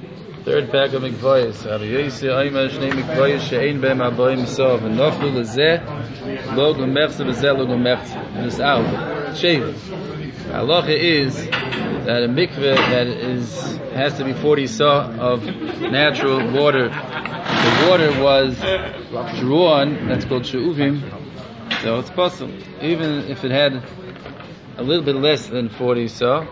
Third pack of mikvayos. Rabbi Yossi Omer shnei mikvayos she'ein behem abayim sov v'noflu lezeh lo gumechza v'zeh lo gumechza. This out. Shave. Halacha is that a mikveh that has to be 40 saw of natural water. The water was drawn. That's called she'uvim. So it's possible, even if it had a little bit less than 40 saw,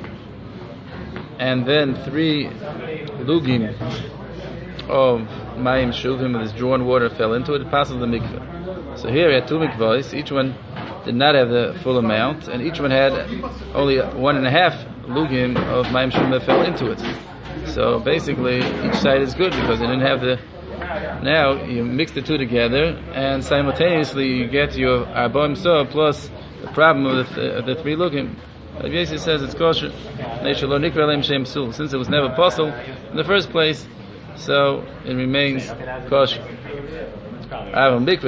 and then 3 lugim of mayim shuvim with this drawn water fell into it, it passes the mikveh. So here we had 2 mikvahs, each one did not have the full amount, and each one had only 1.5 lugim of mayim shuvim that fell into it. So basically each side is good because it didn't have the. Now you mix the 2 together, and simultaneously you get your arbaim saw plus the problem of the 3 lugim. Yossi says it's kosher. Since it was never possible in the first place, so it remains kosher. But if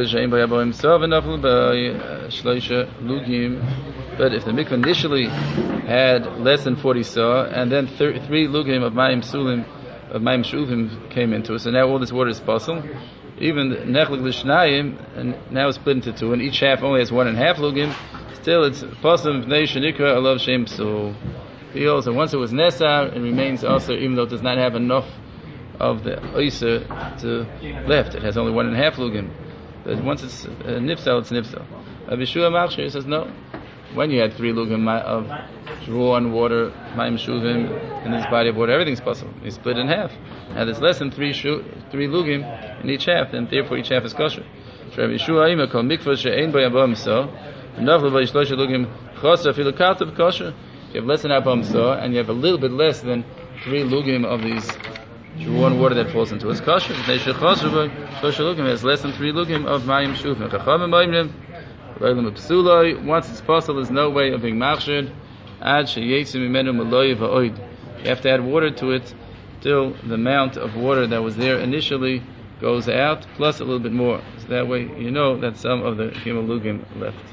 the mikveh initially had less than 40 saw, and then 3 lugim of mayim sulim, of mayim shuvim came into it, so now all this water is possible. Even nechlik l'shnayim, and now it's split into 2, and each half only has 1.5 lugim. Still, it's possible v'nei shenikra alav shem psul. He also, once it was nesar, it remains also, even though it does not have enough of the oiser to left. It has only 1.5 lugim. But once it's nifsal, it's nifsal. Rabbi Shua Machshir says no. When you had 3 lugim of drawn water, mayim shuvim, in this body of water, everything's possible. You split in half. Now there's less than 3 lugim in each half, and therefore each half is kosher. Rabbi Shua Ima called mikvah she'ein bo yabam so. If you have less than arbam saw, and you have a little bit less than 3 lugim of these drawn water that falls into it, it's kosher. If it has less than 3 lugim of mayim shuvim. Once it's possible, there's no way of being machshed. You have to add water to it till the amount of water that was there initially goes out, plus a little bit more. So that way you know that some of the lugim left.